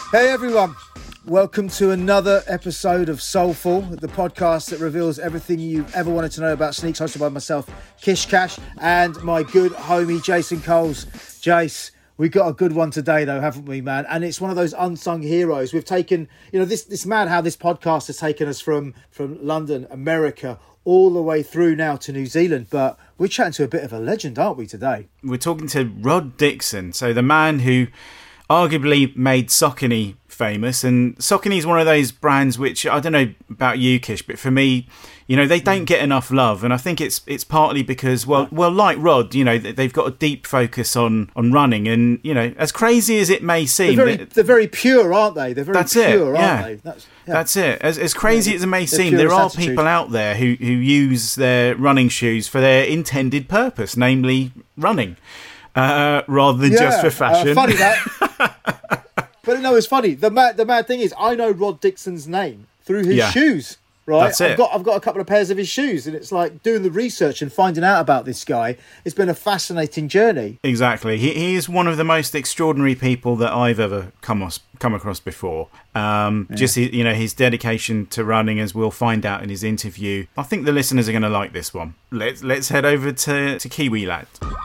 Hey everyone, welcome to another episode of Soulful, the podcast that reveals everything you've ever wanted to know about sneaks, hosted by myself, Kish Cash, and my good homie Jason Coles. Jace, we got a good one today though, haven't we, man? And it's one of those unsung heroes. We've taken, this mad how this podcast has taken us from London, America, all the way through now to New Zealand, but we're chatting to a bit of a legend, aren't we, today? We're talking to Rod Dixon, so the man who arguably made Saucony famous, and Saucony is one of those brands which, I don't know about you, Kish, but for me, they don't get enough love, and I think it's partly because, well, like Rod, they've got a deep focus on running, and as crazy as it may seem, they're very pure, aren't they? They're very pure, aren't they? That's it. As crazy as it may seem, there are people out there who use their running shoes for their intended purpose, namely running, rather than just for fashion. Funny that. But no, it's funny. The mad thing is, I know Rod Dixon's name through his shoes. Right, That's it. I've got a couple of pairs of his shoes, and it's like doing the research and finding out about this guy. It's been a fascinating journey. Exactly, he is one of the most extraordinary people that I've ever come across before. Just his dedication to running, as we'll find out in his interview. I think the listeners are going to like this one. Let's head over to Kiwi Lad.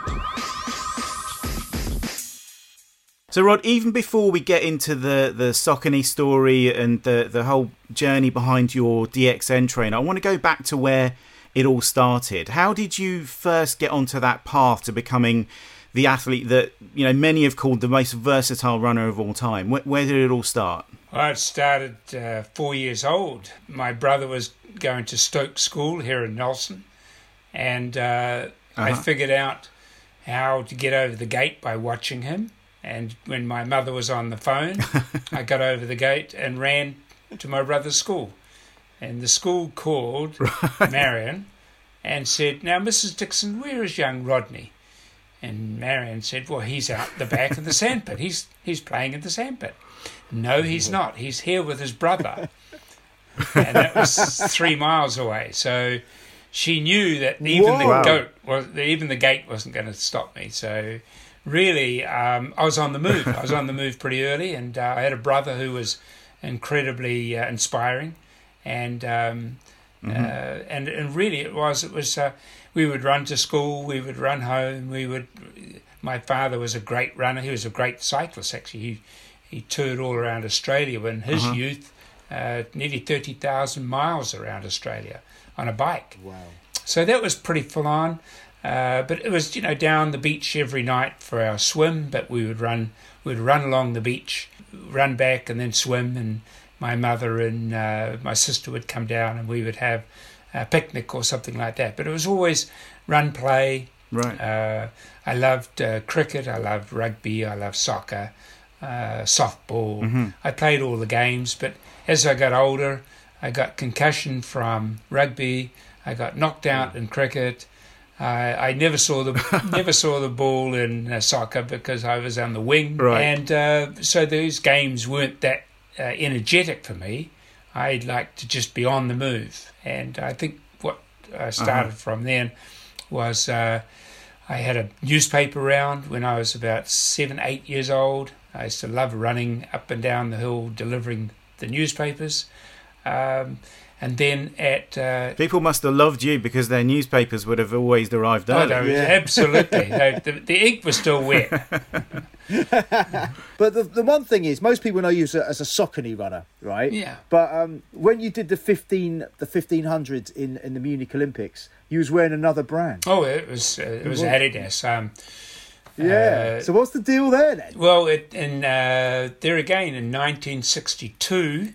So, Rod, even before we get into the Saucony story and the whole journey behind your DXN train, I want to go back to where it all started. How did you first get onto that path to becoming the athlete that many have called the most versatile runner of all time? Where did it all start? Well, it started 4 years old. My brother was going to Stoke School here in Nelson, and I figured out how to get over the gate by watching him. And when my mother was on the phone, I got over the gate and ran to my brother's school. And the school called Marion and said, "Now, Mrs. Dixon, where is young Rodney?" And Marion said, "Well, he's out the back of the sandpit. He's playing in the sandpit." "No, he's not. He's here with his brother." And that was 3 miles away. So she knew that even the gate wasn't going to stop me. So really, I was on the move. I was on the move pretty early, and I had a brother who was incredibly inspiring, and really it was. We would run to school, we would run home, My father was a great runner. He was a great cyclist. Actually, he toured all around Australia in his youth, nearly 30,000 miles around Australia on a bike. Wow! So that was pretty full on. But it was, down the beach every night for our swim. But we'd run along the beach, run back, and then swim. And my mother and my sister would come down, and we would have a picnic or something like that. But it was always run, play. Right. I loved cricket. I loved rugby. I loved soccer, softball. Mm-hmm. I played all the games. But as I got older, I got concussion from rugby. I got knocked out in cricket. I never saw the ball in soccer because I was on the wing, right. And so those games weren't that energetic for me. I liked to just be on the move, and I think what I started from then was I had a newspaper round when I was about 7-8 years old. I used to love running up and down the hill delivering the newspapers. And then people must have loved you because their newspapers would have always arrived early. Absolutely. The ink was still wet. But the one thing is, most people know you as a Saucony runner, right? Yeah. But when you did the 1500s in the Munich Olympics, you was wearing another brand. Oh, it was Adidas. So what's the deal there then? Well, there again in 1962.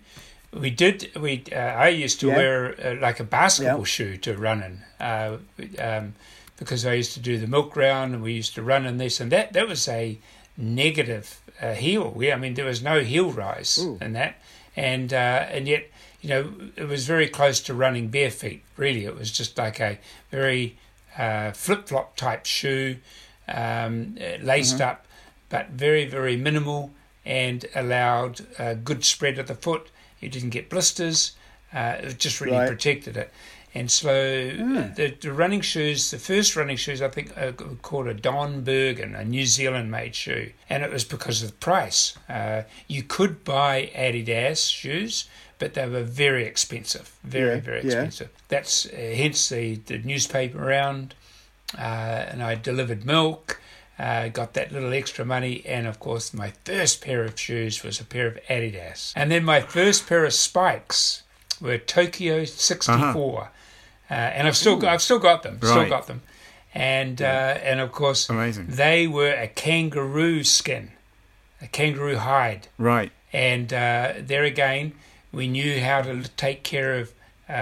I used to wear like a basketball shoe to run in, because I used to do the milk round and we used to run in this and that. That was a negative heel. There was no heel rise in that, and yet it was very close to running bare feet. Really, it was just like a very flip flop type shoe, laced up, but very very minimal, and allowed a good spread of the foot. You didn't get blisters. It just really protected it. And so the running shoes, the first running shoes, I think were called a Don Bergen, a New Zealand-made shoe. And it was because of the price. You could buy Adidas shoes, but they were very expensive, very expensive. That's hence the newspaper around, and I delivered milk, got that little extra money, and of course my first pair of shoes was a pair of Adidas. And then my first pair of spikes were Tokyo 64, and I've still got them, and of course amazing. They were a kangaroo skin, a kangaroo hide, right, and there again we knew how to take care of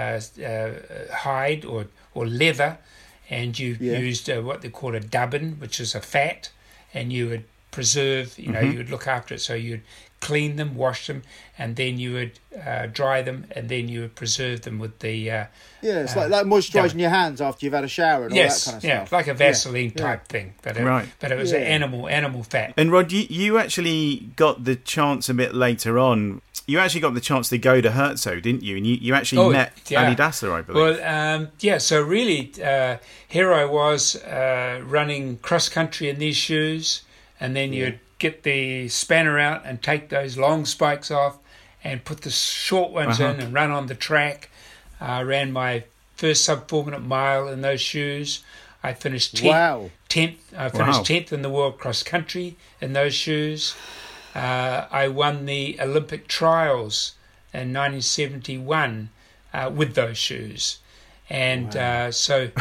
hide or leather, and you used what they call a dubbin, which is a fat, and you would preserve, you would look after it, so you'd clean them, wash them, and then you would dry them, and then you would preserve them with the it's like moisturising your hands after you've had a shower and all that kind of stuff. Like a Vaseline type thing, but it was an animal fat. And Rod, you actually got the chance a bit later on. You actually got the chance to go to Herzog, didn't you? And you actually met Ali Dassler, I believe. Well, so really, here I was running cross country in these shoes, and then you'd get the spanner out and take those long spikes off and put the short ones in and run on the track. I ran my first sub-4-minute mile in those shoes. I finished 10th. I finished 10th in the world cross country in those shoes. I won the Olympic trials in 1971 with those shoes. And so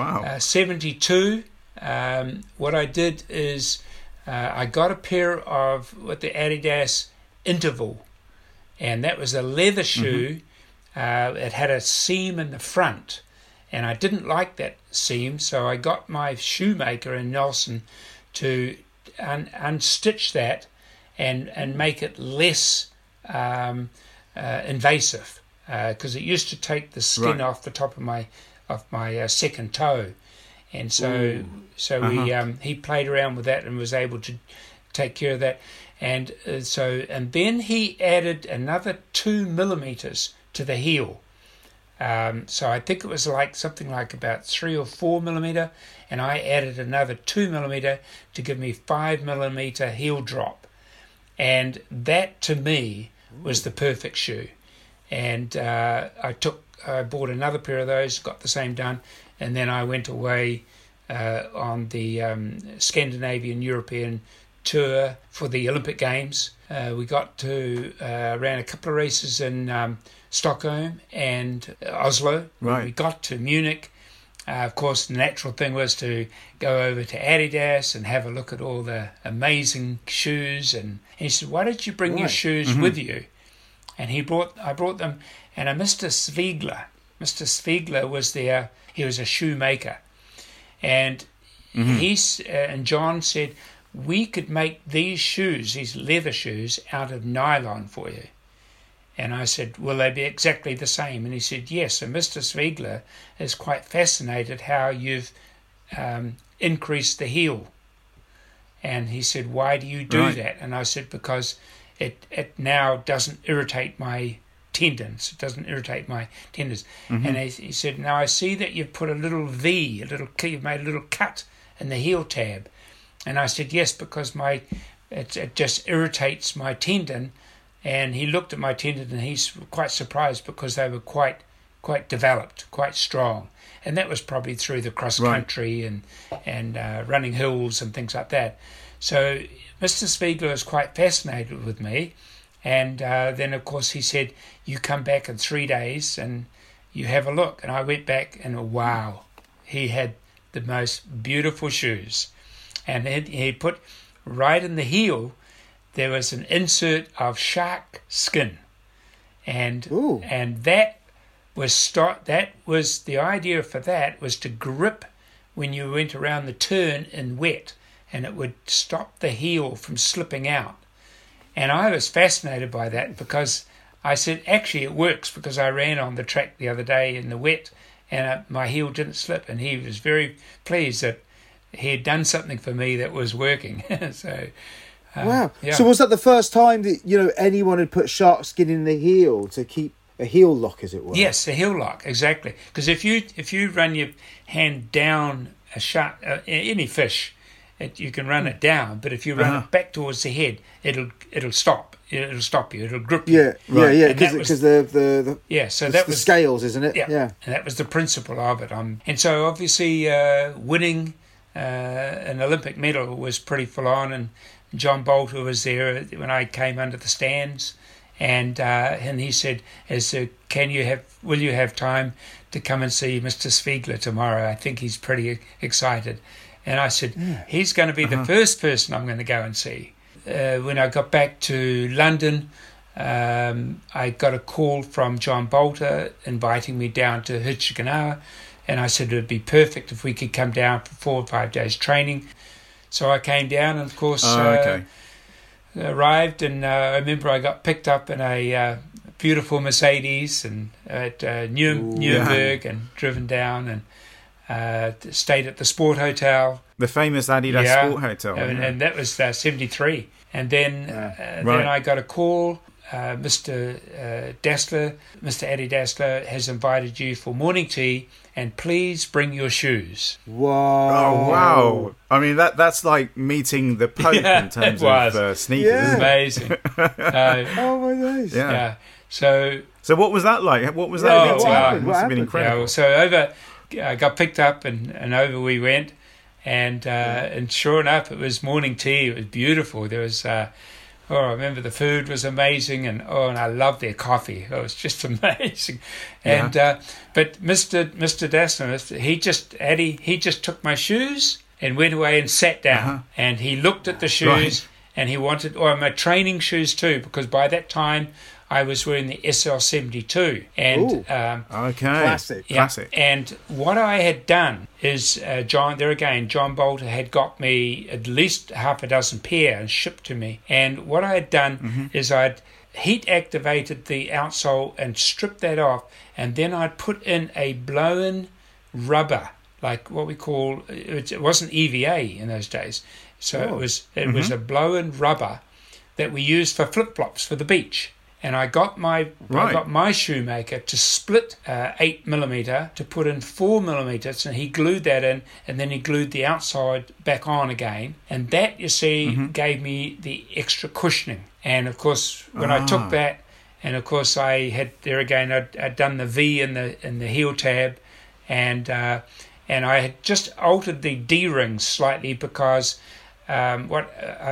72, what I did is I got a pair of what the Adidas Interval, and that was a leather shoe. It had a seam in the front, and I didn't like that seam, so I got my shoemaker in Nelson to unstitch that and make it less invasive, because it used to take the skin off the top of my second toe. And so he played around with that and was able to take care of that. And then he added another 2 millimeters to the heel. So I think it was something like about 3 or 4 millimeter, and I added another 2 millimeter to give me 5 millimeter heel drop. And that to me was the perfect shoe. And I bought another pair of those, got the same done, and then I went away on the Scandinavian European tour for the Olympic Games. We got to ran a couple of races in Stockholm and Oslo. Right. We got to Munich. Of course, the natural thing was to go over to Adidas and have a look at all the amazing shoes. And he said, "Why don't you bring your shoes with you?" And I brought them. And a Mr. Svigler was there. He was a shoemaker, and and John said, "We could make these shoes, these leather shoes, out of nylon for you." And I said, "Will they be exactly the same?" And he said, "Yes." And Mr. Svigler is quite fascinated how you've increased the heel. And he said, "Why do you do that?" And I said, "Because it now doesn't irritate my tendons. It doesn't irritate my tendons." And he said, "Now I see that you've put a little V, you've made a little cut in the heel tab." And I said, "Yes, because it just irritates my tendon." And he looked at my tendon and he's quite surprised because they were quite developed, quite strong. And that was probably through the cross country and running hills and things like that. So Mr. Svigler was quite fascinated with me. And then, of course, he said, "You come back in 3 days and you have a look." And I went back and wow, he had the most beautiful shoes. And he put right in the heel, there was an insert of shark skin. And that was the idea for that was to grip when you went around the turn in wet, and it would stop the heel from slipping out. And I was fascinated by that because I said, actually it works, because I ran on the track the other day in the wet and my heel didn't slip. And he was very pleased that he had done something for me that was working. So, wow. Yeah. So was that the first time that anyone had put shark skin in the heel to keep a heel lock, as it were. Yes, a heel lock, exactly. Because if you run your hand down a shark, any fish, you can run it down. But if you run it back towards the head, it'll stop. It'll stop you. It'll grip you. Yeah. Because the so that was the scales, isn't it? Yeah. And that was the principle of it. And so obviously winning an Olympic medal was pretty full on. And John Bolter was there when I came under the stands. And he said, will you have time to come and see Mr. Spiegler tomorrow? I think he's pretty excited. And I said, he's going to be the first person I'm going to go and see. When I got back to London, I got a call from John Bolter inviting me down to Hichikanawa. And I said it would be perfect if we could come down for 4 or 5 days training. So I came down and, of course... arrived, and I remember I got picked up in a beautiful Mercedes and at Nuremberg and driven down and stayed at the Sport Hotel. The famous Adidas Sport Hotel. And that was 73. And then I got a call. Mr. Eddie Dassler has invited you for morning tea, and please bring your shoes. Wow. Oh, wow. I mean, that's like meeting the Pope in terms of sneakers. Yeah. Amazing. Oh, my days. Yeah. So what was that like? What was that meeting like? It must have been incredible. Yeah, so I got picked up and over we went, and sure enough, it was morning tea. It was beautiful. There was... I remember the food was amazing, and I loved their coffee. It was just amazing. And but Mr. Dassler, he just took my shoes and went away and sat down, and he looked at the shoes, and he wanted my training shoes too, because by that time I was wearing the SL72, and classic. And what I had done is John Bolter had got me at least half a dozen pair and shipped to me. And what I had done is I'd heat activated the outsole and stripped that off, and then I'd put in a blown rubber, like what we call it wasn't EVA in those days, so it was a blown rubber that we used for flip flops for the beach. And I got my shoemaker to split 8mm to put in 4mm, and he glued that in, and then he glued the outside back on again. And that, you see, gave me the extra cushioning. And of course, when I took that, and of course I had there again, I'd done the V in the heel tab, and I had just altered the D rings slightly because. Made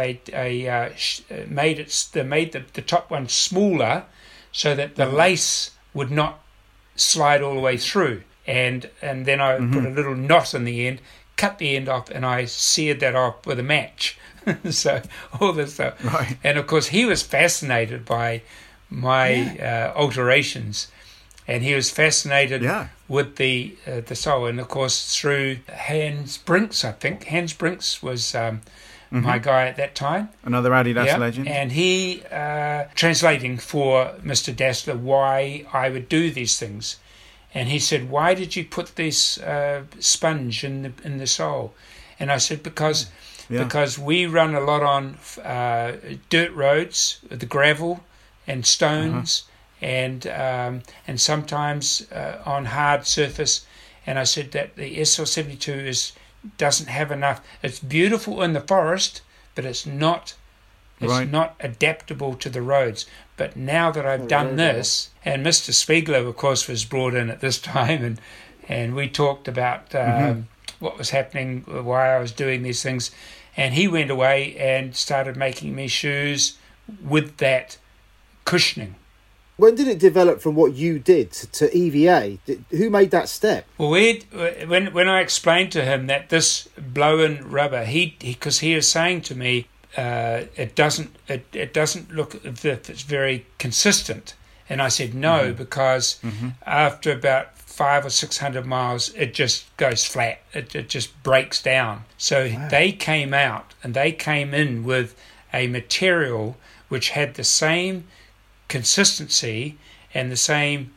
the top one smaller so that the lace would not slide all the way through, and then I put a little knot in the end, cut the end off, and I seared that off with a match. So all this stuff, and of course he was fascinated by my alterations, and he was fascinated with the sole, and of course through Hans Brinks, I think Hans Brinks was. My guy at that time. Another Adidas legend. And he, translating for Mr. Dassler why I would do these things. And he said, why did you put this sponge in the sole? And I said, because we run a lot on dirt roads, the gravel and stones, and sometimes on hard surface. And I said that the SL72 doesn't have enough. It's beautiful in the forest, but it's not adaptable to the roads. But now that I've done this, and Mr. Spiegler, of course, was brought in at this time, and we talked about what was happening, why I was doing these things, and he went away and started making me shoes with that cushioning. When did it develop from what you did to EVA? Who made that step? Well, when I explained to him that this blown rubber, because he was saying to me, it doesn't look if it's very consistent, and I said no, because after about 500 or 600 miles, it just goes flat. It just breaks down. So they came out and they came in with a material which had the same consistency and the same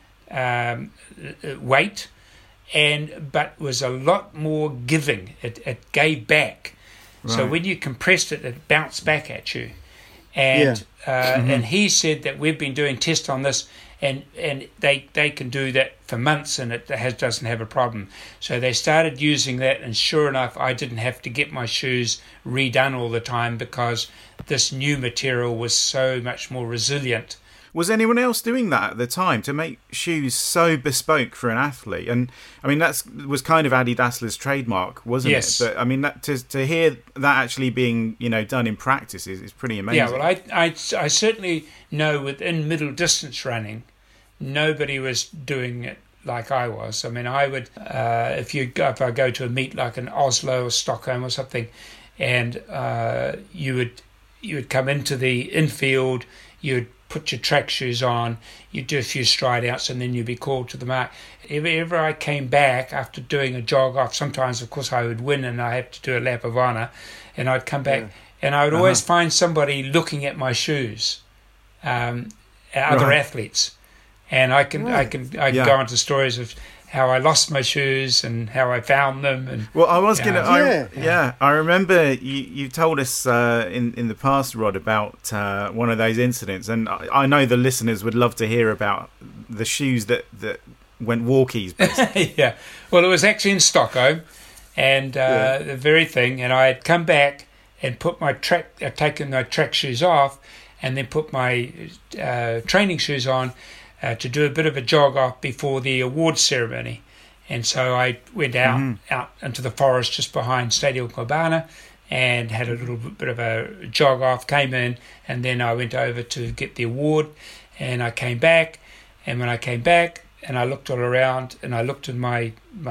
weight, but was a lot more giving. It gave back. So when you compressed it, it bounced back at you. And and he said that we've been doing tests on this, and they can do that for months, and it doesn't have a problem. So they started using that, and sure enough, I didn't have to get my shoes redone all the time because this new material was so much more resilient. Was anyone else doing that at the time to make shoes so bespoke for an athlete? And I mean, that was kind of Adi Dassler's trademark, wasn't Yes. it? But I mean, that, to hear that actually being, you know, done in practice is pretty amazing. Yeah, well, I certainly know within middle distance running, nobody was doing it like I was. I mean, I would if I go to a meet like in Oslo or Stockholm or something, and you would come into the infield, you'd put your track shoes on, you'd do a few stride outs, and then you'd be called to the mark. If ever I came back after doing a jog off, sometimes of course I would win and I had to do a lap of honour, and I'd come back and I would always find somebody looking at my shoes, other athletes, and I can go into stories of how I lost my shoes and how I found them. And well, I was I remember you told us in the past, Rod, about one of those incidents, and I know the listeners would love to hear about the shoes that went walkies. Yeah, well, it was actually in Stockholm, and the very thing, and I had come back and put taken my track shoes off, and then put my training shoes on. To do a bit of a jog off before the awards ceremony. And so I went out into the forest just behind Stadio Cabana and had a little bit of a jog off, came in, and then I went over to get the award, and I came back, and when I came back and I looked all around and I looked in my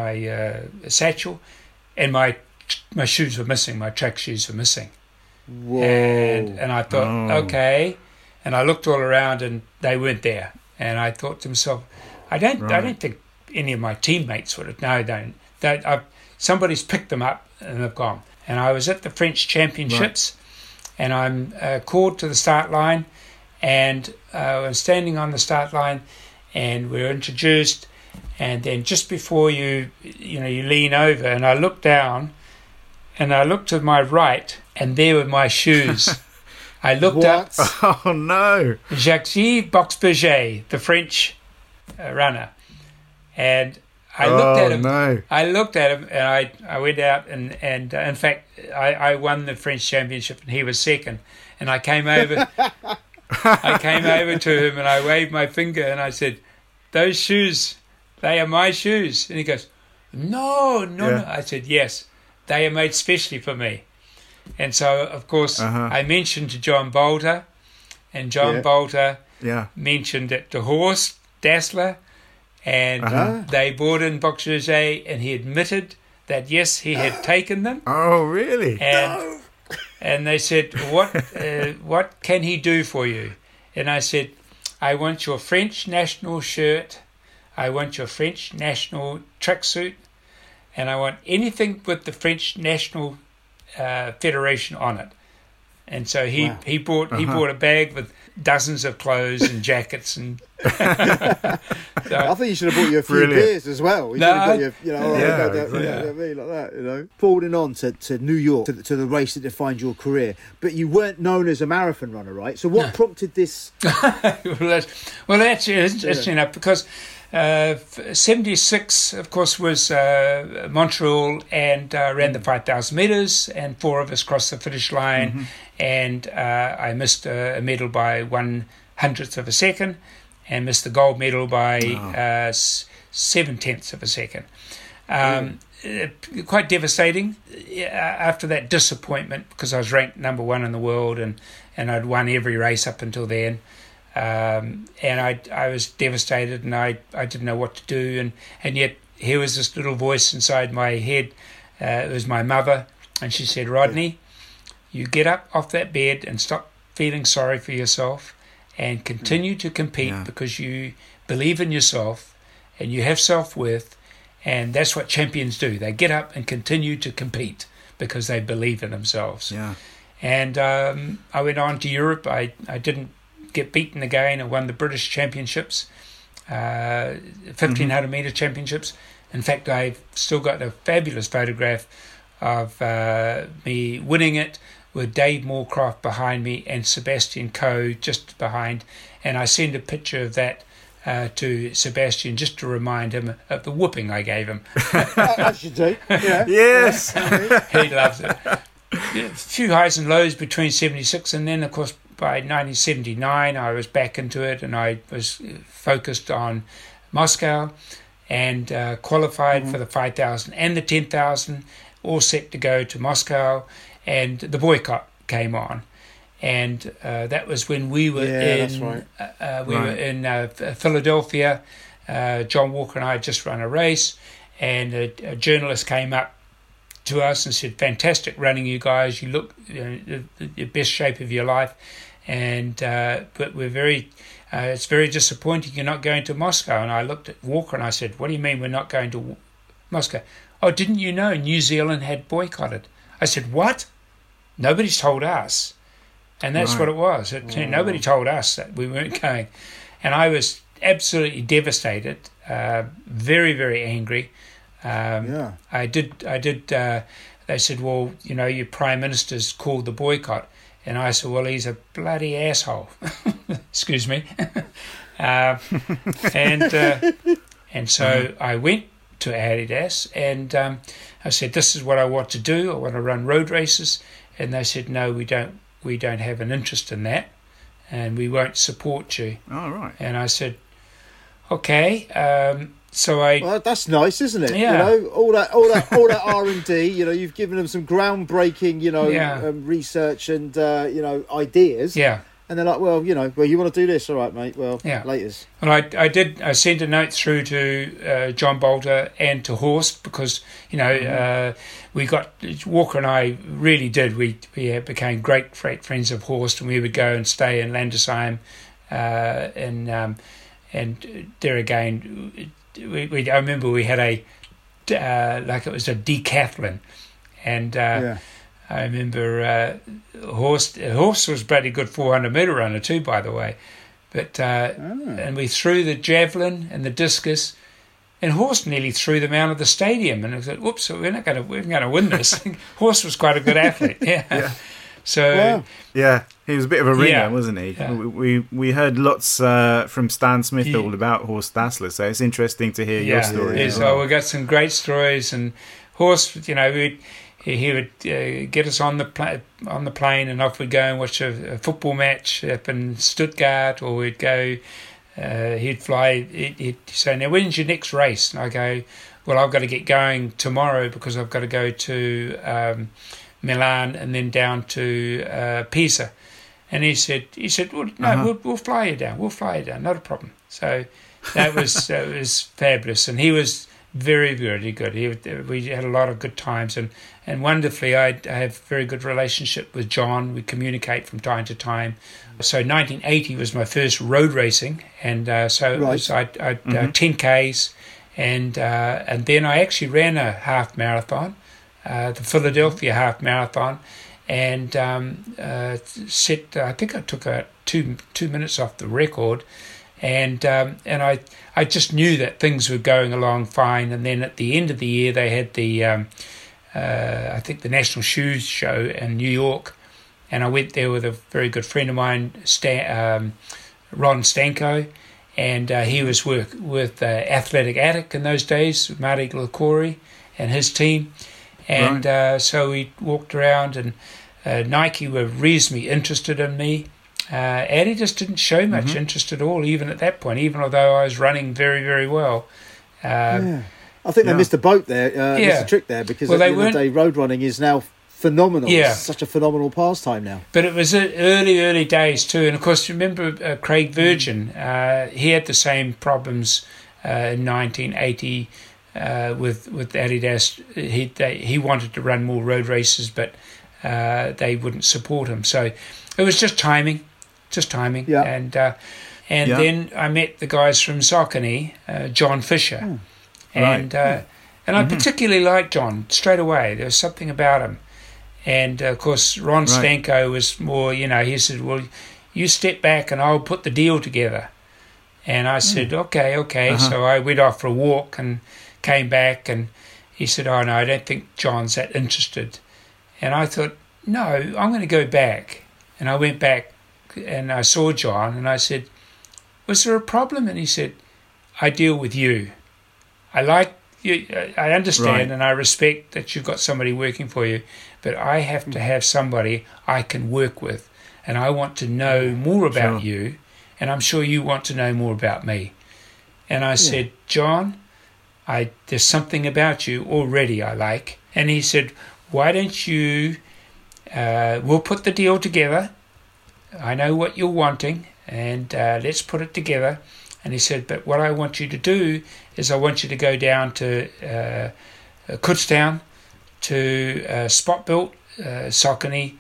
satchel, and my shoes were missing, my track shoes were missing. Whoa. And I thought, okay, and I looked all around and they weren't there. And I thought to myself, I don't think any of my teammates would have. No, don't. Somebody's picked them up and they've gone. And I was at the French Championships, and I'm called to the start line, and I'm standing on the start line, and we're introduced, and then just before you lean over, and I look down, and I look to my right, and there were my shoes. I looked up. Oh no! Jacques Boxberger, the French runner, and I looked at him. No. I looked at him, and I went out and in fact I won the French Championship, and he was second. And I came over. I came over to him and I waved my finger and I said, "Those shoes, they are my shoes." And he goes, "No." I said, "Yes, they are made specially for me." And so, of course, I mentioned to John Bolter, and John Bolter mentioned it to Horst Dassler, and they brought in Boxberger, and he admitted that, yes, he had taken them. Oh, really? And they said, what can he do for you? And I said, I want your French national shirt, I want your French national tracksuit, and I want anything with the French national federation on it. And so he bought a bag with dozens of clothes and jackets and. So, I think you should have bought you a few beers as well. You should have got you, like that. Forwarding on to New York, to the race that defined your career, but you weren't known as a marathon runner, right? So what prompted this? well, that's interesting enough, because 76, of course, was Montreal, and ran the 5,000 metres, and 4 of us crossed the finish line, and I missed a medal by 1/100th of a second, and missed the gold medal by 7/10ths of a second. Quite devastating after that disappointment, because I was ranked number 1 in the world, and I'd won every race up until then. And I was devastated, and I didn't know what to do, and yet here was this little voice inside my head. It was my mother, and she said, "Rodney, you get up off that bed and stop feeling sorry for yourself, and continue to compete, because you believe in yourself and you have self-worth, and that's what champions do. They get up and continue to compete because they believe in themselves." And I went on to Europe. I didn't get beaten again. I won the British Championships, 1,500 metre championships. In fact, I've still got a fabulous photograph of me winning it, with Dave Moorcroft behind me and Sebastian Coe just behind. And I sent a picture of that to Sebastian just to remind him of the whooping I gave him. As you do. Yeah. Yes. He loves it. A few highs and lows between 76 and then, of course, by 1979, I was back into it and I was focused on Moscow and qualified for the 5,000 and the 10,000, all set to go to Moscow, and the boycott came on. And that was when we were were in Philadelphia. John Walker and I had just run a race, and a journalist came up to us and said, "Fantastic running, you guys. You look the best shape of your life, and but we're very. It's very disappointing you're not going to Moscow." And I looked at Walker and I said, "What do you mean we're not going to Moscow?" "Oh, didn't you know New Zealand had boycotted?" I said, "What? Nobody's told us." And that's what it was. Nobody told us that we weren't going. And I was absolutely devastated, very, very angry. I did. They said, "Well, you know, your Prime Minister's called the boycott." And I said, "Well, he's a bloody asshole." Excuse me. And so I went to Adidas and I said, "This is what I want to do. I want to run road races." And they said, "No, we don't. We don't have an interest in that, and we won't support you." Oh, right. And I said, "Okay." Well, that's nice, isn't it? Yeah. You know, all that R&D. You know, you've given them some groundbreaking, research and ideas. Yeah. And they're like, "Well, you want to do this, all right, mate? Well, laters." Well, I did. I sent a note through to John Bolter and to Horst because we got Walker and I really did. We became great friends of Horst, and we would go and stay in Landesheim, and there again. I remember we had it was a decathlon, and I remember Horst was a pretty good 400 metre runner too, by the way, but and we threw the javelin and the discus, and Horst nearly threw them out of the stadium, and I said, "Whoops, we're not going to win this." Horst was quite a good athlete, So he was a bit of a ringer, wasn't he? Yeah. We heard lots from Stan Smith all about Horst Dassler, so it's interesting to hear your story. Yeah, so we got some great stories, and Horst, he would get us on the plane, and off we'd go and watch a football match up in Stuttgart, or we'd go. He'd fly. He'd say, "Now, when's your next race?" And I go, "Well, I've got to get going tomorrow because I've got to go to Milan and then down to Pisa." And he said, "Well, no, we'll fly you down. We'll fly you down. Not a problem." So that was fabulous, and he was very, very good. We had a lot of good times, and wonderfully, I have a very good relationship with John. We communicate from time to time. So 1980 was my first road racing, and so it was 10Ks, and then I actually ran a half marathon, the Philadelphia half marathon, and I think I took 2 minutes off the record, and I just knew that things were going along fine. And then at the end of the year, they had the I think the National Shoes Show in New York, and I went there with a very good friend of mine, Ron Stanko, and he was with Athletic Attic in those days, Marty Glacori and his team. And so we walked around, and Nike were reasonably interested in me. Adidas didn't show much interest at all, even at that point, even although I was running very, very well. I think they missed a boat there, missed a trick there, because at the end of the day, road running is now phenomenal. Yeah. It's such a phenomenal pastime now. But it was early days too. And of course, remember Craig Virgin, he had the same problems in 1980 with Adidas. He wanted to run more road races, but they wouldn't support him. So it was just timing. Yeah. And then I met the guys from Saucony, John Fisher. And I particularly liked John straight away. There was something about him. And, of course, Ron Stanko was more, he said, "Well, you step back and I'll put the deal together." And I said, okay. So I went off for a walk and came back, and he said, "Oh, no, I don't think John's that interested." And I thought, no, I'm going to go back. And I went back and I saw John and I said, was there a problem? And he said, I deal with you. I like you. I understand and I respect that you've got somebody working for you, but I have to have somebody I can work with, and I want to know more about you, and I'm sure you want to know more about me. And I said, John, there's something about you already I like. And he said, why don't you, we'll put the deal together. I know what you're wanting, and let's put it together. And he said, but what I want you to do is I want you to go down to Kutztown, to Spot Built, Saucony,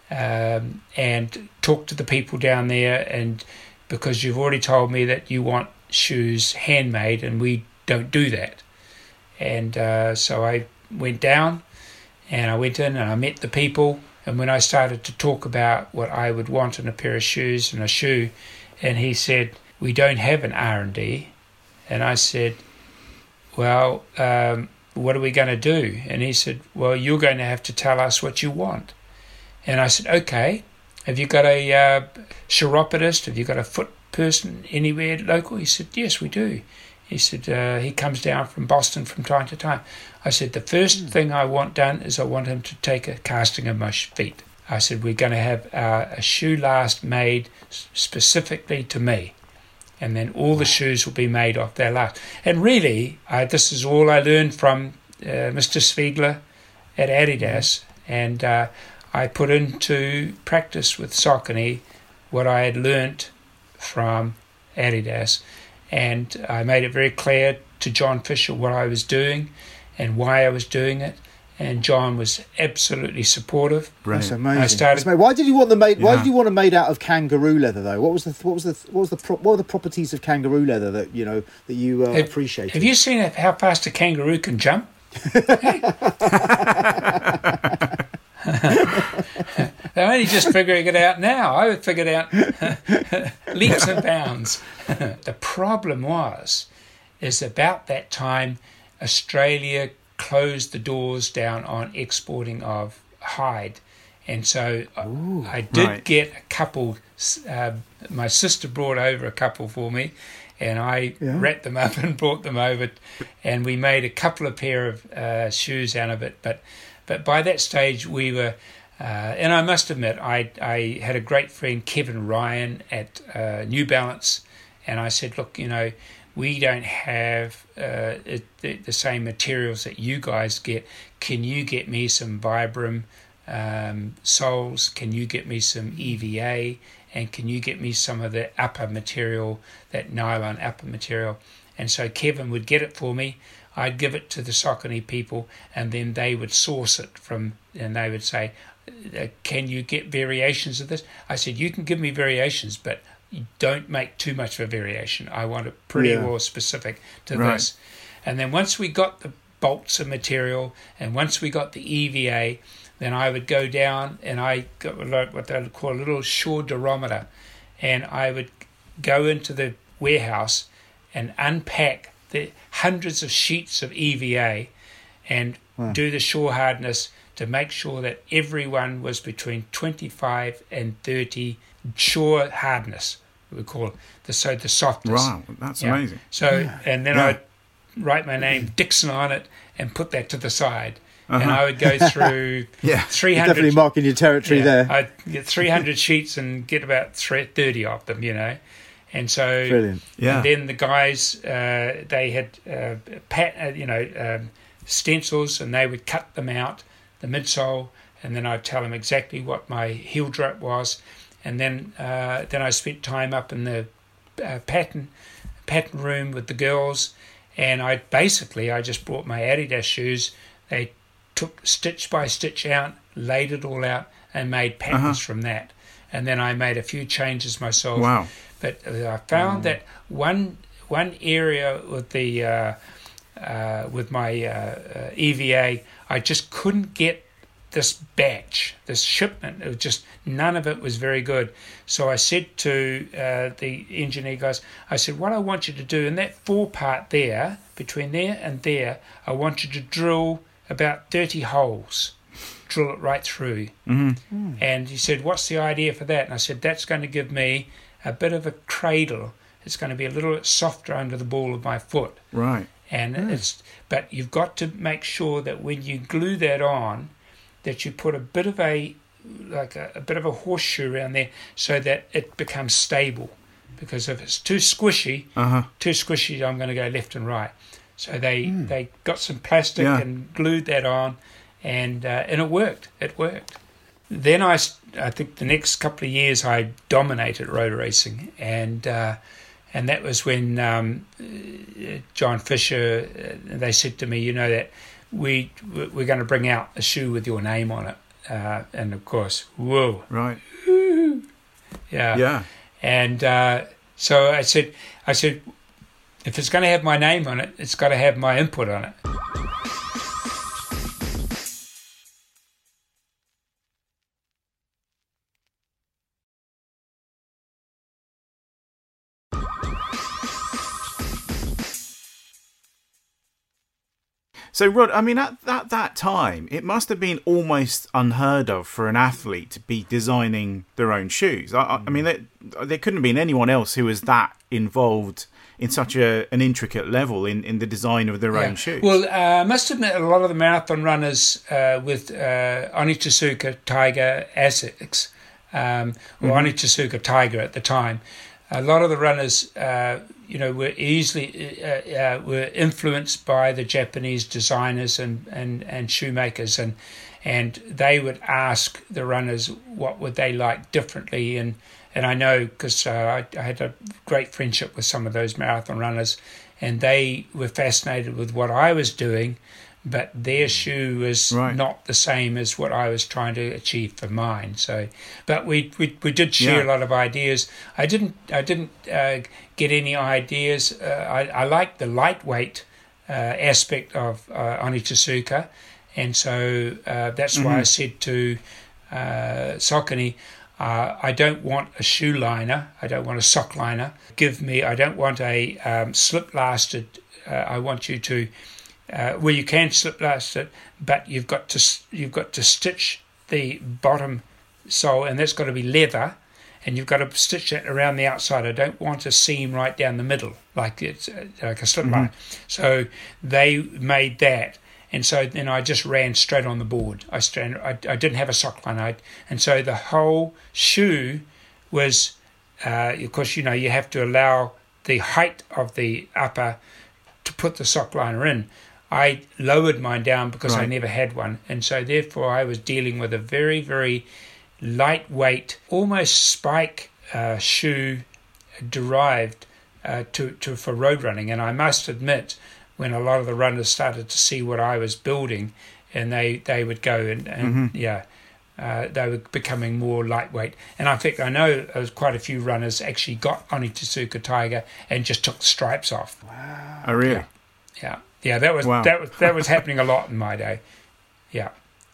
and talk to the people down there. And because you've already told me that you want shoes handmade, and we don't do that. And so I went down, and I went in and I met the people. And when I started to talk about what I would want in a pair of shoes and a shoe, and he said, we don't have an R&D. And I said, well, what are we going to do? And he said, well, you're going to have to tell us what you want. And I said, okay, have you got a chiropodist? Have you got a foot person anywhere local? He said, yes, we do. He said, he comes down from Boston from time to time. I said, the first thing I want done is I want him to take a casting of my feet. I said, we're going to have a shoe last made specifically to me. And then all the shoes will be made off their last. And really, this is all I learned from Mr. Spiegler at Adidas. And I put into practice with Saucony what I had learnt from Adidas. And I made it very clear to John Fisher what I was doing and why I was doing it. And John was absolutely supportive. That's amazing. Why did you want them made? Why did you want them made out of kangaroo leather, though? What were the properties of kangaroo leather that you appreciated? Have you seen how fast a kangaroo can jump? They're only just figuring it out now. I would figure it out leaps and bounds. The problem is about that time, Australia closed the doors down on exporting of hide. And so I did get a couple. My sister brought over a couple for me, and I wrapped them up and brought them over, and we made a couple of pair of shoes out of it. But by that stage we were, and I must admit, I had a great friend, Kevin Ryan at New Balance, and I said, look, we don't have the same materials that you guys get. Can you get me some Vibram soles? Can you get me some EVA? And can you get me some of the upper material, that nylon upper material? And so Kevin would get it for me. I'd give it to the Saucony people, and then they would source it and they would say, can you get variations of this? I said, you can give me variations, but you don't make too much of a variation. I want it pretty well specific to this. And then once we got the bolts of material, and once we got the EVA, then I would go down and I got what they would call a little shore durometer, and I would go into the warehouse and unpack the hundreds of sheets of EVA and do the shore hardness to make sure that everyone was between 25 and 30 shore hardness, we call it, the softness. Wow, that's amazing. So, and then I'd write my name, Dixon, on it and put that to the side. And I would go through 300... You're definitely marking your territory there. I'd get 300 sheets and get about 30 of them, And so... Brilliant. Yeah. And then the guys, they had, stencils, and they would cut them out, the midsole, and then I'd tell them exactly what my heel drop was. And then I spent time up in the pattern room with the girls, and I just brought my Adidas shoes. They took stitch by stitch out, laid it all out, and made patterns from that. And then I made a few changes myself. Wow! But I found that one area with the with my EVA, I just couldn't get this shipment. It was just, none of it was very good. So I said to the engineer guys, I said, what I want you to do in that 4-part there, between there and there, I want you to drill about 30 holes. Drill it right through. And he said, what's the idea for that? And I said, that's going to give me a bit of a cradle it's going to be a little bit softer under the ball of my foot. Right. And but you've got to make sure that when you glue that on, that you put a bit of a horseshoe around there so that it becomes stable. Because if it's too squishy, I'm going to go left and right. So they got some plastic and glued that on, and it worked. It worked. Then I think the next couple of years I dominated road racing, and that was when John Fisher, they said to me, that we're going to bring out a shoe with your name on it, and of course, whoa, right, yeah. And so I said, if it's going to have my name on it, it's got to have my input on it. So, Rod, I mean, at that time, it must have been almost unheard of for an athlete to be designing their own shoes. I mean, there couldn't have been anyone else who was that involved in such an intricate level in the design of their own shoes. Well, I must admit, a lot of the marathon runners with Onitsuka Tiger Asics, or Onitsuka Tiger at the time, a lot of the runners, were easily were influenced by the Japanese designers and shoemakers, and they would ask the runners what would they like differently, and I know because I had a great friendship with some of those marathon runners, and they were fascinated with what I was doing, but their shoe was not the same as what I was trying to achieve for mine. So, but we did share a lot of ideas. I didn't get any ideas. I liked the lightweight aspect of Onitsuka, and so that's why I said to Saucony, I don't want a shoe liner. I don't want a sock liner. I don't want a slip lasted. I want you to. Where you can slip last it, but you've got to stitch the bottom sole, and that's got to be leather, and you've got to stitch that around the outside. I don't want a seam right down the middle like it's like a slip line. So they made that, and so then I just ran straight on the board. I didn't have a sock line, and so the whole shoe was, of course, you have to allow the height of the upper to put the sock liner in. I lowered mine down because I never had one, and so therefore I was dealing with a very, very lightweight, almost spike shoe derived for road running. And I must admit, when a lot of the runners started to see what I was building, and they would go and they were becoming more lightweight. And I think I know there was quite a few runners actually got Onitsuka Tiger and just took the stripes off. Wow! Oh, really? Yeah, that was happening a lot in my day. Yeah.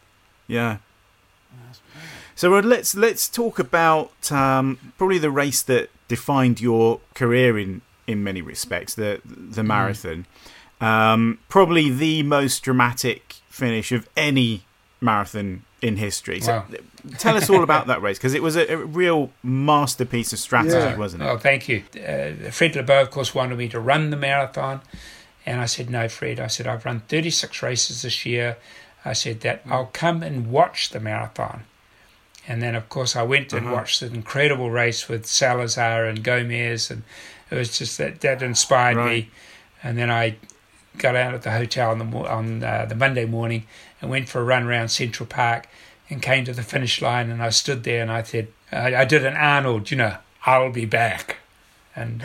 So Rod, let's talk about probably the race that defined your career in many respects, the marathon. Probably the most dramatic finish of any marathon in history. So tell us all about that race, because it was a real masterpiece of strategy, wasn't it? Oh, thank you. Fred Lebow, of course, wanted me to run the marathon. And I said, no, Fred. I said, I've run 36 races this year. I said that I'll come and watch the marathon. And then, of course, I went and watched an incredible race with Salazar and Gomez. And it was just that inspired me. And then I got out at the hotel on the Monday morning and went for a run around Central Park and came to the finish line. And I stood there and I said, I did an Arnold, I'll be back. And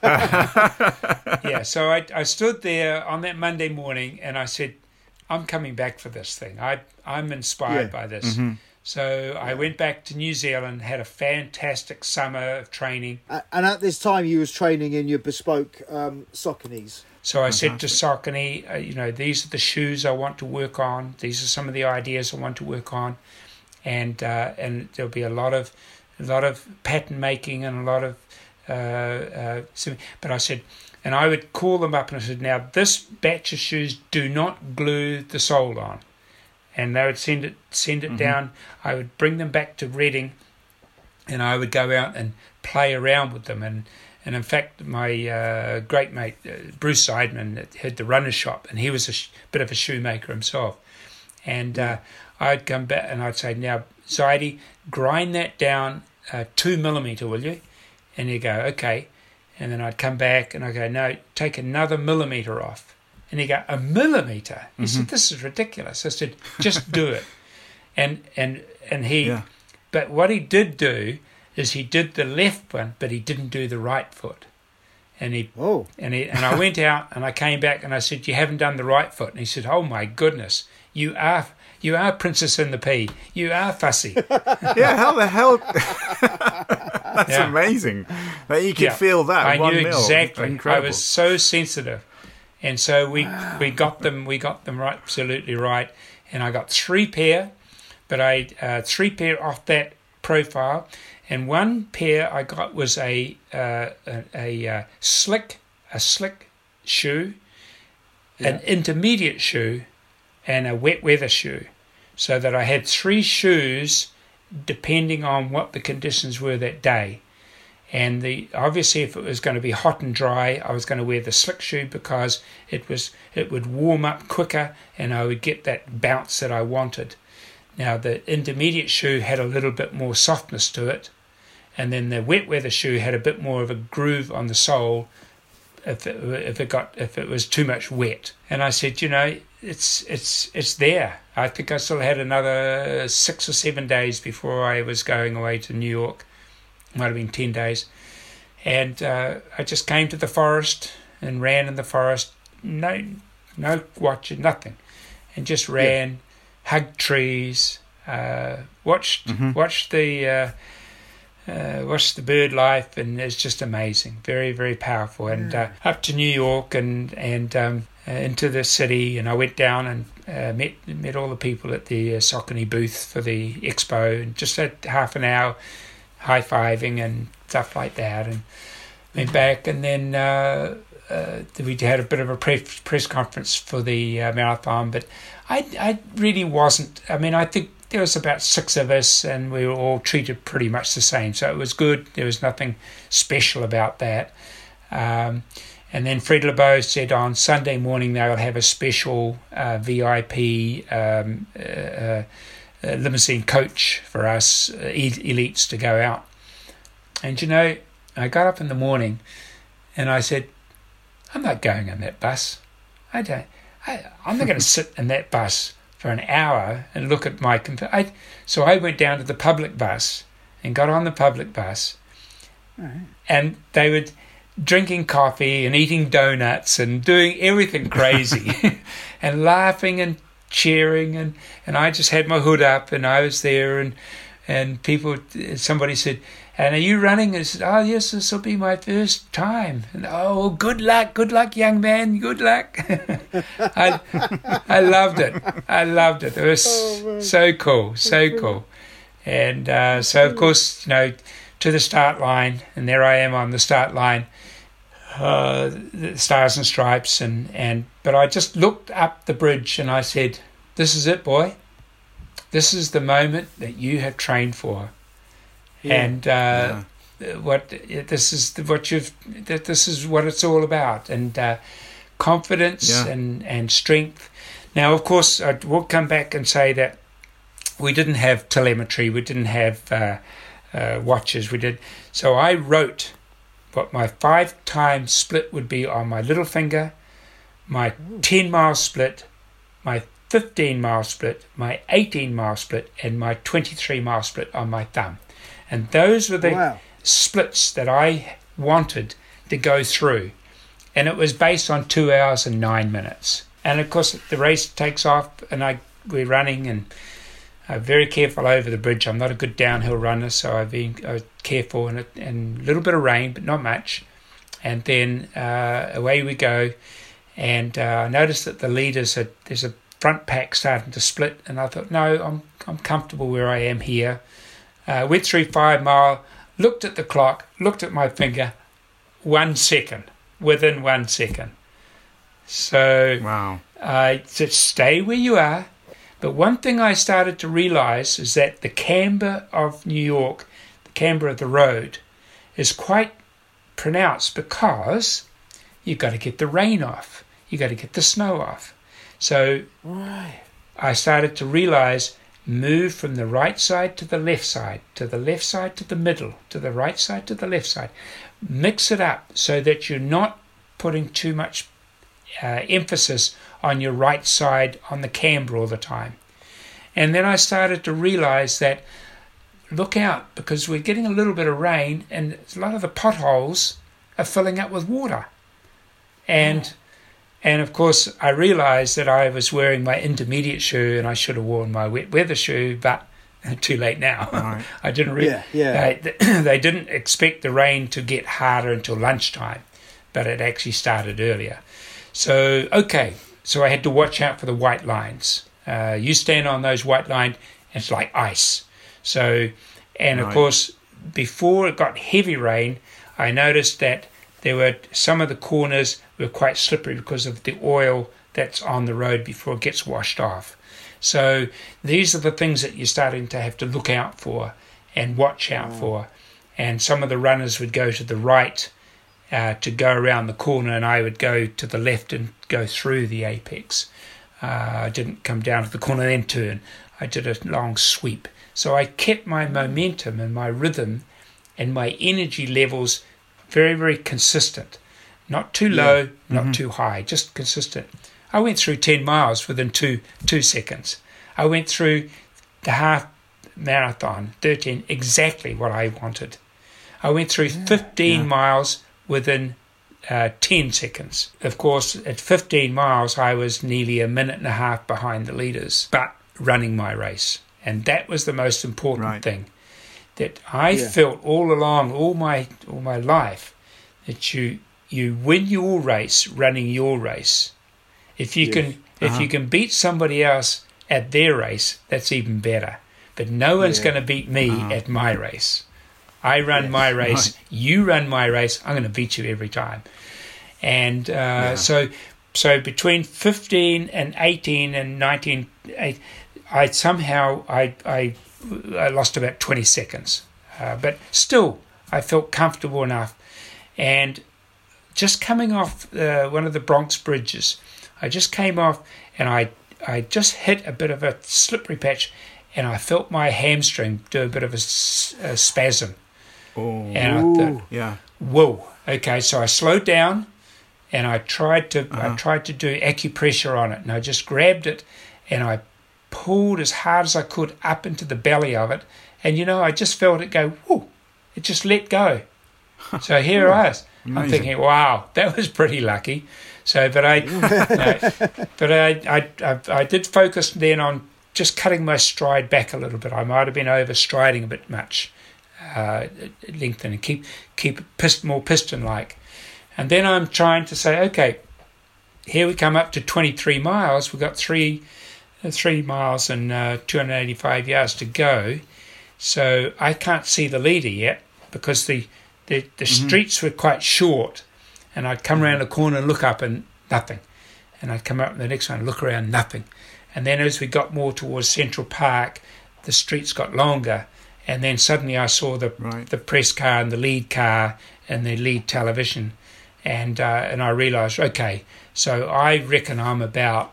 so I stood there on that Monday morning and I said, I'm coming back for this thing. I'm inspired by this. So I went back to New Zealand, had a fantastic summer of training. And at this time you was training in your bespoke Sauconys. So I said to Saucony, these are the shoes I want to work on. These are some of the ideas I want to work on. And there'll be a lot of pattern making and a lot of but I said, and I would call them up and I said, now this batch of shoes, do not glue the sole on. And they would send it down. I would bring them back to Reading, and I would go out and play around with them and And in fact, my great mate, Bruce Seidman, had the runner shop, and he was a bit of a shoemaker himself. And I'd come back and I'd say, now, Zaidi, grind that down 2 millimeter, will you? And he'd go, okay. And then I'd come back and I'd go, no, take another millimeter off. And he'd go, 1 millimeter? He said, this is ridiculous. I said, just do it. And he, but what he did do is he did the left one, but he didn't do the right foot. And I went out and I came back and I said, you haven't done the right foot. And he said, oh my goodness, you are Princess and the Pea. You are fussy. Yeah, how the hell? That's amazing that you could feel that. I 1 knew mil. exactly. Incredible. I was so sensitive, and so we got them right, absolutely right. And I got 3 pair, but I 3 pair off that profile, and 1 pair I got was a slick shoe, an intermediate shoe, and a wet weather shoe, so that I had 3 shoes depending on what the conditions were that day. And obviously if it was going to be hot and dry, I was going to wear the slick shoe because it would warm up quicker and I would get that bounce that I wanted. Now the intermediate shoe had a little bit more softness to it, and then the wet weather shoe had a bit more of a groove on the sole if it was too much wet. And I said, it's there. I think I still had another 6 or 7 days before I was going away to New York. Might have been 10 days. And I just came to the forest and ran in the forest. No watching, nothing. And just ran, hugged trees, watched the bird life, and it's just amazing. Very, very powerful. And up to New York and into the city, and I went down and met all the people at the Saucony booth for the expo, and just had half an hour high-fiving and stuff like that, and went back, and then we had a bit of a press conference for the marathon, but I really wasn't. I mean, I think there was about 6 of us, and we were all treated pretty much the same, so it was good. There was nothing special about that. And then Fred Lebow said on Sunday morning they'll have a special VIP limousine coach for us elites to go out. And I got up in the morning and I said, I'm not going on that bus. I'm not going to sit in that bus for an hour and look at my so I went down to the public bus and got on the public bus. Right. And they were drinking coffee and eating donuts and doing everything crazy and laughing and cheering, and I just had my hood up and I was there, and somebody said, and are you running? I said, oh yes, this will be my first time. And oh, good luck young man, good luck. I loved it. It was so cool. And so of course, to the start line, and there I am on the start line, the Stars and Stripes, but I just looked up the bridge and I said, this is it, boy. This is the moment that you have trained for. And this is what it's all about, and confidence and strength. Now, of course, I will come back and say that we didn't have telemetry, we didn't have watches, so I wrote what my 5-time split would be on my little finger, my 10-mile split, my 15-mile split, my 18-mile split, and my 23-mile split on my thumb. And those were the splits that I wanted to go through. And it was based on 2 hours and 9 minutes. And of course, the race takes off, and we're running, and I'm very careful over the bridge. I'm not a good downhill runner, so I was careful, and a little bit of rain, but not much. And then away we go. And I noticed that the leaders there's a front pack starting to split, and I thought, no, I'm comfortable where I am here. Went through 5 mile, looked at the clock, looked at my finger, 1 second, within 1 second. So I said, stay where you are. But one thing I started to realise is that the camber of New York, the camber of the road, is quite pronounced because you've got to get the rain off. You've got to get the snow off. So I started to realize, move from the right side to the left side, to the left side to the middle, to the right side to the left side. Mix it up so that you're not putting too much emphasis on your right side on the camber all the time. And then I started to realize that, look out, because we're getting a little bit of rain and a lot of the potholes are filling up with water. And of course, I realized that I was wearing my intermediate shoe and I should have worn my wet weather shoe, but too late now. Right. I didn't they didn't expect the rain to get harder until lunchtime, but it actually started earlier. So I had to watch out for the white lines. You stand on those white lines, it's like ice. So, and of course, before it got heavy rain, I noticed that there were some of the corners were quite slippery because of the oil that's on the road before it gets washed off. So these are the things that you're starting to have to look out for and watch out for. And some of the runners would go to the right to go around the corner, and I would go to the left and go through the apex. I didn't come down to the corner and then turn. I did a long sweep. So I kept my momentum and my rhythm and my energy levels very, very consistent. Not too low, not too high, just consistent. I went through 10 miles within two seconds. I went through the half marathon, 13, exactly what I wanted. I went through 15 miles within 10 seconds. Of course, at 15 miles, I was nearly a minute and a half behind the leaders, but running my race. And that was the most important thing, that I felt all along, all my life, that you win your race running your race. If you can beat somebody else at their race, that's even better. But no one's going to beat me at my race. I run my race, you run my race, I'm going to beat you every time. And so between 15 and 18 and 19, I somehow lost about 20 seconds. But still, I felt comfortable enough. And just coming off one of the Bronx bridges, I just came off and I just hit a bit of a slippery patch, and I felt my hamstring do a bit of a spasm. Oh, and I thought, whoa, okay. So I slowed down, and I tried to do acupressure on it, and I just grabbed it, and I pulled as hard as I could up into the belly of it, and I just felt it go. Whoo! It just let go. So here I was. Amazing. I'm thinking, wow, that was pretty lucky. So, but I did focus then on just cutting my stride back a little bit. I might have been overstriding a bit much, lengthen and keep more piston-like. And then I'm trying to say, okay, here we come up to 23 miles. We've got 3 miles and 285 yards to go. So I can't see the leader yet because the streets were quite short, and I'd come around the corner and look up and nothing, and I'd come up the next one and look around, nothing. And then as we got more towards Central Park, the streets got longer, and then suddenly I saw the press car and the lead car and the lead television, and I realised, okay, so I reckon I'm about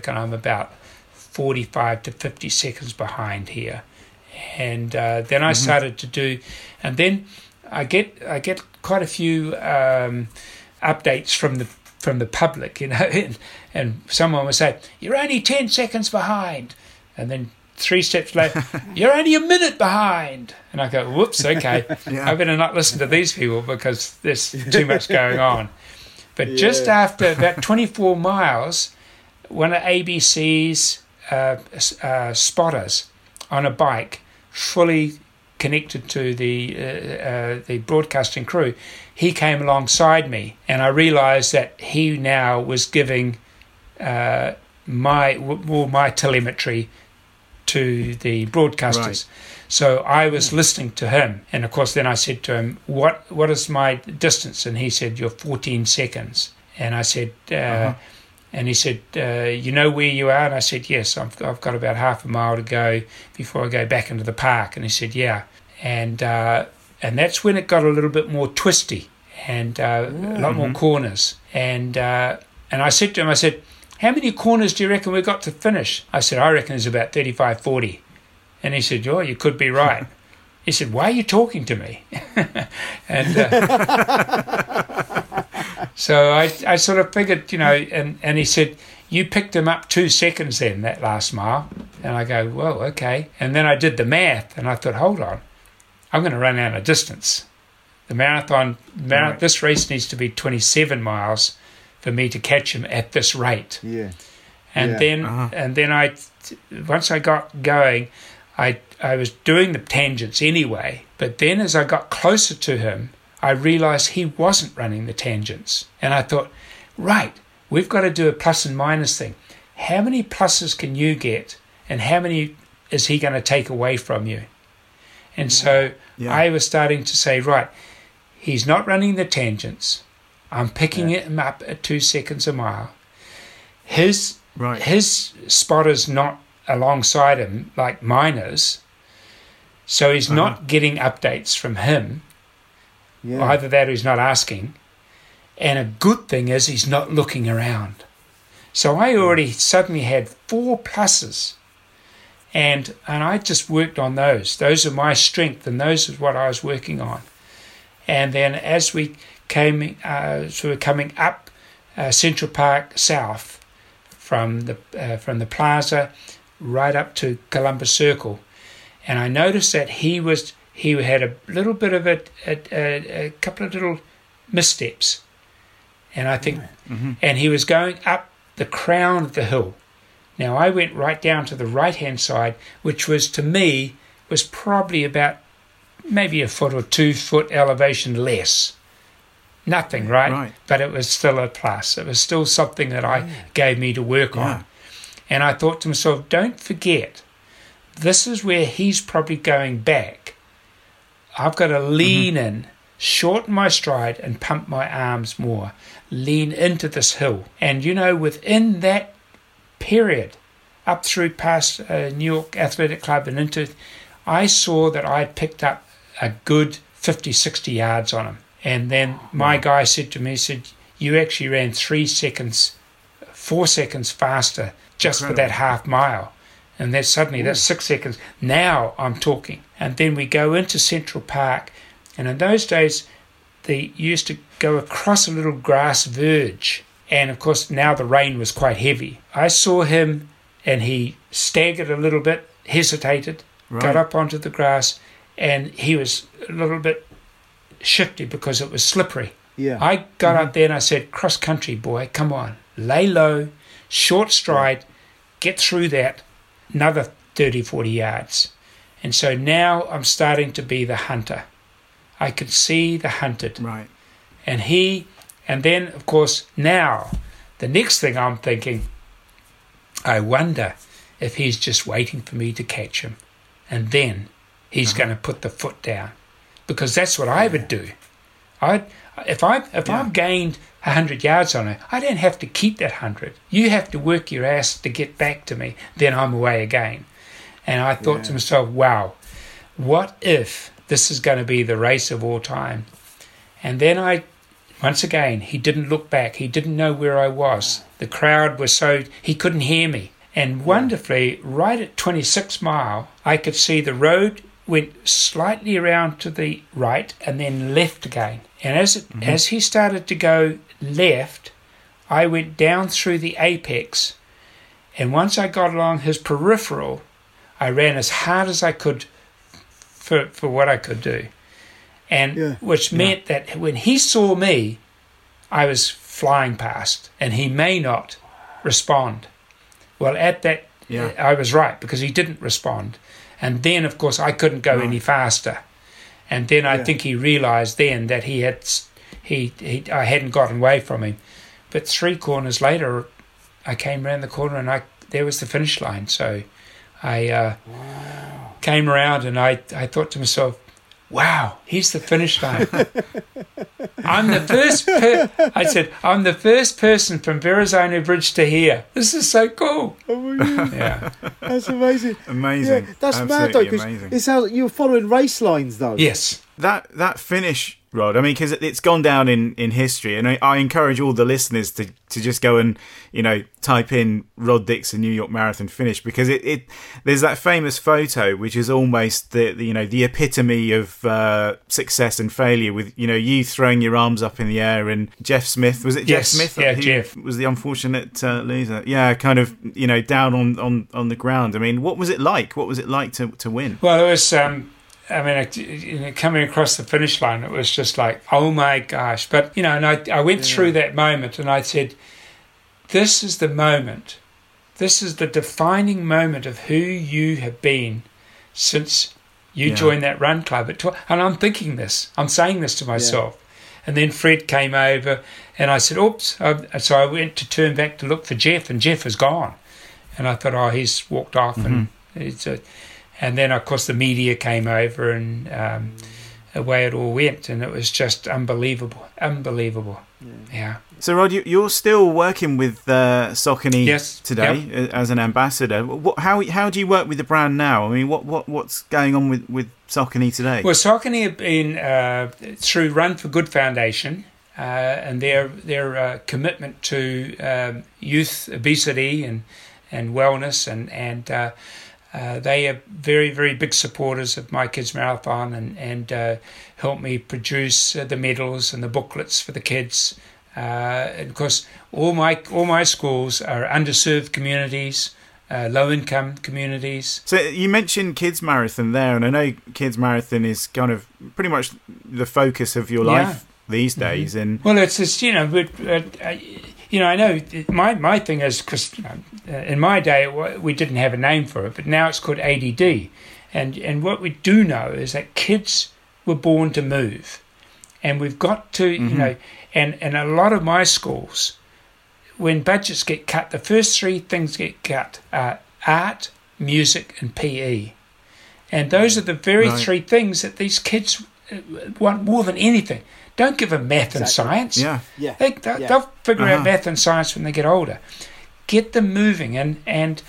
45 to 50 seconds behind here. And then I started to do, and then I get quite a few updates from the public, and someone would say, "You're only 10 seconds behind," and then 3 steps later, "You're only a minute behind," and I go, "Whoops, okay, I better not listen to these people because there's too much going on." But just after about 24 miles, one of ABC's spotters on a bike, fully connected to the broadcasting crew, he came alongside me, and I realised that he now was giving my telemetry to the broadcasters. Right. So I was listening to him, and of course then I said to him, what is my distance? And he said, "You're 14 seconds." And I said, and he said, "You know where you are?" And I said, "Yes, I've got about half a mile to go before I go back into the park." And he said, "Yeah." And that's when it got a little bit more twisty. and a lot more corners. And I said to him, I said, how many corners do you reckon we got to finish? I said, I reckon there's about 35, 40. And he said, oh, you could be right. He said, why are you talking to me? And so I sort of figured, and he said, you picked him up 2 seconds then, that last mile. And I go, well, okay. And then I did the math, and I thought, hold on, I'm going to run out of distance. The marathon, this race needs to be 27 miles for me to catch him at this rate. Yeah. And then I, once I got going, I was doing the tangents anyway. But then as I got closer to him, I realized he wasn't running the tangents. And I thought, right, we've got to do a plus and minus thing. How many pluses can you get, and how many is he going to take away from you? And so I was starting to say, right, he's not running the tangents. I'm picking him up at 2 seconds a mile. His spotter's not alongside him like mine is, so he's not getting updates from him. Either that or he's not asking. And a good thing is he's not looking around. So I already suddenly had 4 pluses. And I just worked on those. Those are my strength, and those is what I was working on. And then as we came, coming up Central Park South from the plaza right up to Columbus Circle, and I noticed that he had a little bit of a couple of little missteps, and I think, and he was going up the crown of the hill. Now I went right down to the right-hand side, which was, to me, was probably about maybe a foot or 2 foot elevation less. Nothing, right? But it was still a plus. It was still something that I gave me to work on. And I thought to myself, don't forget, this is where he's probably going back. I've got to lean in, shorten my stride and pump my arms more, lean into this hill. And, within that period, up through past New York Athletic Club and into, I saw that I picked up a good 50, 60 yards on him. And then my guy said to me, you actually ran 4 seconds faster just for that half mile. And that's 6 seconds. Now I'm talking. And then we go into Central Park. And in those days, they used to go across a little grass verge. And of course, now the rain was quite heavy. I saw him, and he staggered a little bit, hesitated, got up onto the grass, and he was a little bit shifty because it was slippery. I got up there and I said, cross country, boy, come on, lay low, short stride, get through that, another 30, 40 yards. And so now I'm starting to be the hunter. I could see the hunted. Right. And then, of course, now, the next thing I'm thinking, I wonder if he's just waiting for me to catch him. And then he's going to put the foot down. Because that's what I would do. If I've gained 100 yards on her, I don't have to keep that 100. You have to work your ass to get back to me. Then I'm away again. And I thought to myself, wow, what if this is going to be the race of all time? And then once again, he didn't look back. He didn't know where I was. The crowd was he couldn't hear me. And wonderfully, right at 26 Mile, I could see the road went slightly around to the right and then left again. And as he started to go left, I went down through the apex. And once I got along his peripheral, I ran as hard as I could for what I could do. And which meant that when he saw me, I was flying past, and he may not respond. Well, at that, I was right, because he didn't respond. And then, of course, I couldn't go any faster. And then I think he realized then that I hadn't gotten away from him. But 3 corners later, I came around the corner, and there was the finish line. So I came around, and I thought to myself, wow, here's the finish line. I'm the first I said, I'm the first person from Verrazano Bridge to here. This is so cool. Oh my God. Yeah. That's amazing. Amazing. Yeah, that's absolutely mad though, because amazing. it sounds like you're following race lines though. Yes. That finish, Rod, I mean, because it's gone down in history, and I encourage all the listeners to just go and, type in Rod Dixon New York Marathon finish, because there's that famous photo which is almost the epitome of success and failure, with you throwing your arms up in the air, and Jeff Smith, was it yes, Jeff Smith? Yeah, Jeff was the unfortunate loser. Yeah, kind of down on the ground. I mean, what was it like? What was it like to win? Well, it was. Coming across the finish line, it was just like, oh my gosh. But, and I went through that moment, and I said, this is the moment. This is the defining moment of who you have been since you joined that run club. And I'm thinking this. I'm saying this to myself. Yeah. And then Fred came over, and I said, oops. So I went to turn back to look for Jeff, and Jeff was gone. And I thought, oh, he's walked off, and and then, of course, the media came over, and away it all went, and it was just unbelievable. Yeah. So, Rod, you're still working with Saucony today as an ambassador. How do you work with the brand now? I mean, what's going on with Saucony today? Well, Saucony have been through Run for Good Foundation, and their commitment to youth obesity and wellness, and they are very, very big supporters of My Kids Marathon, and help me produce the medals and the booklets for the kids. And of course, all my schools are underserved communities, low-income communities. So you mentioned Kids Marathon there, and I know Kids Marathon is kind of pretty much the focus of your life these days. Mm-hmm. And well, it's just, I know my thing is, because in my day we didn't have a name for it, but now it's called ADD. And what we do know is that kids were born to move. And we've got to, and a lot of my schools, when budgets get cut, the first three things get cut are art, music, and PE. And those are the very three things that these kids want more than anything. Don't give them math and science. Yeah. They'll figure out math and science when they get older. Get them moving, and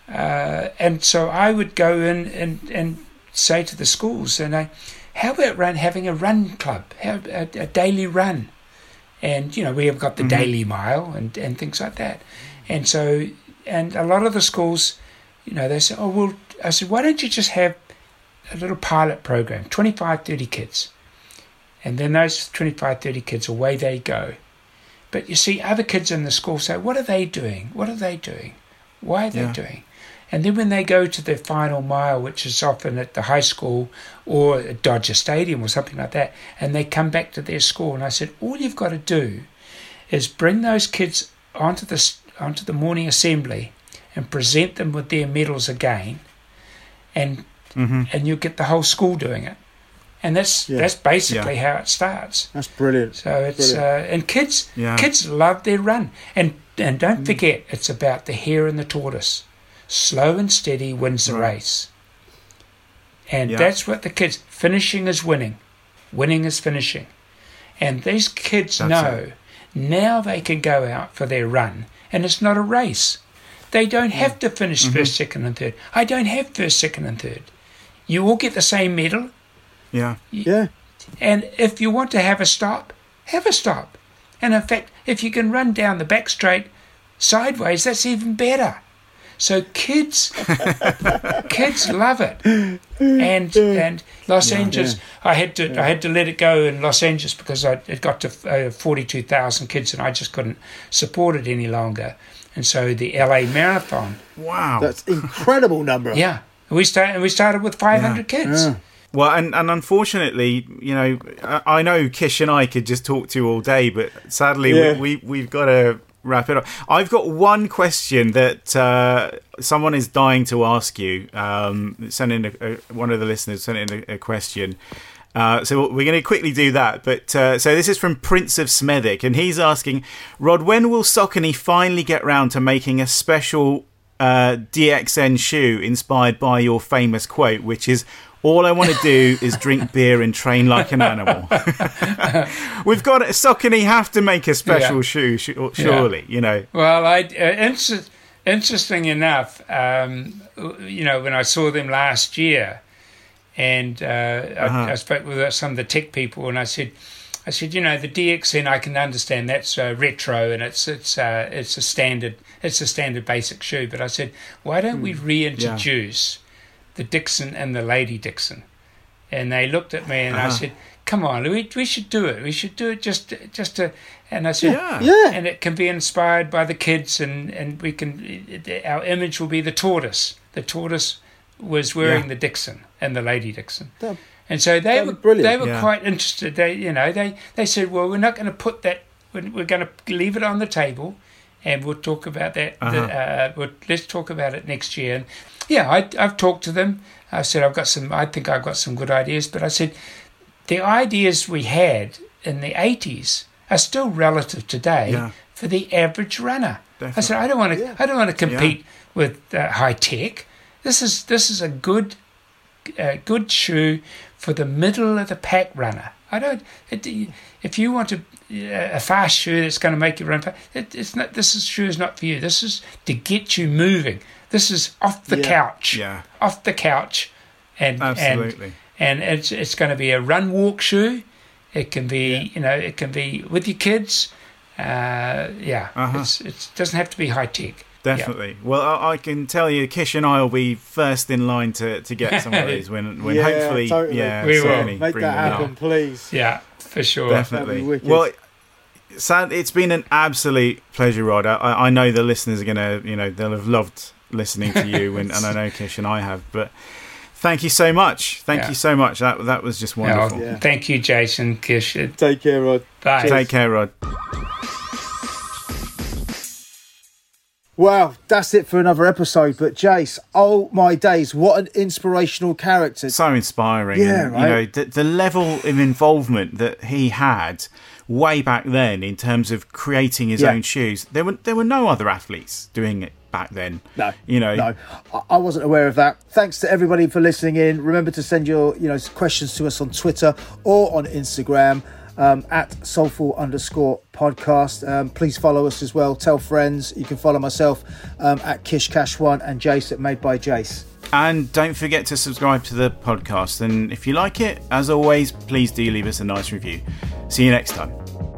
so I would go in and say to the schools, how about having a run club, a daily run, and we have got the daily mile and things like that, and so a lot of the schools, they say, oh well, I said, why don't you just have a little pilot program, 25, 30 kids. And then those 25, 30 kids, away they go. But you see other kids in the school say, what are they doing? What are they doing? Why are they doing? And then when they go to their final mile, which is often at the high school or at Dodger Stadium or something like that, and they come back to their school, and I said, all you've got to do is bring those kids onto the morning assembly and present them with their medals again, and you'll get the whole school doing it. And that's basically how it starts. That's brilliant. So it's and kids love their run, and don't forget, it's about the hare and the tortoise. Slow and steady wins the race, and that's what the kids. Finishing is winning, winning is finishing, and these kids know now they can go out for their run, and it's not a race. They don't have to finish first, second, and third. I don't have first, second, and third. You all get the same medal. Yeah. And if you want to have a stop, have a stop. And in fact, if you can run down the back straight sideways, that's even better. So kids love it. And Los Angeles, I had to let it go in Los Angeles because it got to 42,000 kids, and I just couldn't support it any longer. And so the LA Marathon. Wow, that's an incredible number. Yeah, we started with 500 kids. Yeah. Well, and unfortunately, I know Kish and I could just talk to you all day, but sadly we've got to wrap it up. I've got one question that someone is dying to ask you. One of the listeners sent in a question. So we're going to quickly do that. But so this is from Prince of Smethwick, and he's asking, Rod, when will Saucony finally get round to making a special DXN shoe inspired by your famous quote, which is, all I want to do is drink beer and train like an animal? We've got Saucony have to make a special shoe, surely, Well, interesting enough, when I saw them last year, And I spoke with some of the tech people, and I said, the DXN, I can understand that's retro and it's a standard basic shoe. But I said, why don't we reintroduce the Dixon and the Lady Dixon? And they looked at me, and I said, come on, we should do it. We should do it just to. And I said, and it can be inspired by the kids, and we can. Our image will be the tortoise. The tortoise was wearing the Dixon and the Lady Dixon. And so they were quite interested. They said, well, we're not going to put that. We're going to leave it on the table, and we'll talk about that. Let's talk about it next year. And I've talked to them. I said I think I've got some good ideas. But I said the ideas we had in the 80s are still relative today for the average runner. Definitely. I said I don't want to compete with high tech. This is a good shoe for the middle of the pack runner. If you want a fast shoe that's going to make you run fast, it's not. Shoe is not for you. This is to get you moving. This is off the couch, off the couch, and absolutely. And it's going to be a run walk shoe. It can be it can be with your kids. It doesn't have to be high tech. Definitely. Yeah. Well, I can tell you, Kish and I will be first in line to get some of these when hopefully, totally. We will make that happen, please. Yeah, for sure. Definitely. Well, Sam, it's been an absolute pleasure, Rod. I know the listeners are gonna, they'll have loved listening to you, and I know Kish and I have, but. Thank you so much. Thank you so much. That was just wonderful. Yeah. Thank you, Jason, Kish. Take care, Rod. Bye. Cheers. Take care, Rod. Well, that's it for another episode. But Jace, oh my days, what an inspirational character. So inspiring. Yeah, and, right. The level of involvement that he had way back then in terms of creating his own shoes. There were no other athletes doing it back then. No. No. I wasn't aware of that. Thanks to everybody for listening in. Remember to send your questions to us on Twitter or on Instagram. At soulful_podcast. Please follow us as well. Tell friends. You can follow myself at KishCash1 and Jace at Made by Jace. And don't forget to subscribe to the podcast. And if you like it, as always, please do leave us a nice review. See you next time.